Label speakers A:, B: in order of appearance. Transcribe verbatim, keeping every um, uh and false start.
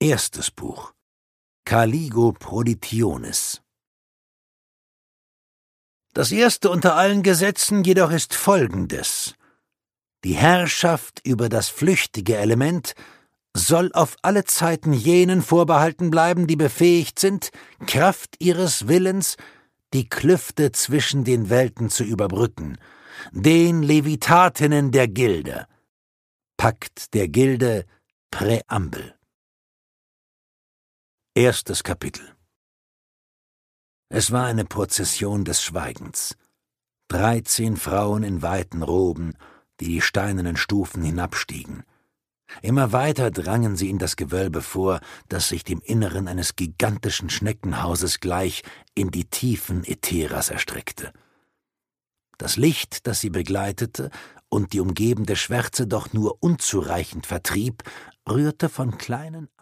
A: Erstes Buch Caligo Proditionis. Das erste unter allen Gesetzen jedoch ist folgendes: Die Herrschaft über das flüchtige Element soll auf alle Zeiten jenen vorbehalten bleiben, die befähigt sind, Kraft ihres Willens die Klüfte zwischen den Welten zu überbrücken, den Levitatinnen der Gilde. Pakt der Gilde, Präambel. Erstes Kapitel. Es war eine Prozession des Schweigens. Dreizehn Frauen in weiten Roben, die die steinernen Stufen hinabstiegen. Immer weiter drangen sie in das Gewölbe vor, das sich dem Inneren eines gigantischen Schneckenhauses gleich in die Tiefen Ätheras erstreckte. Das Licht, das sie begleitete und die umgebende Schwärze doch nur unzureichend vertrieb, rührte von kleinen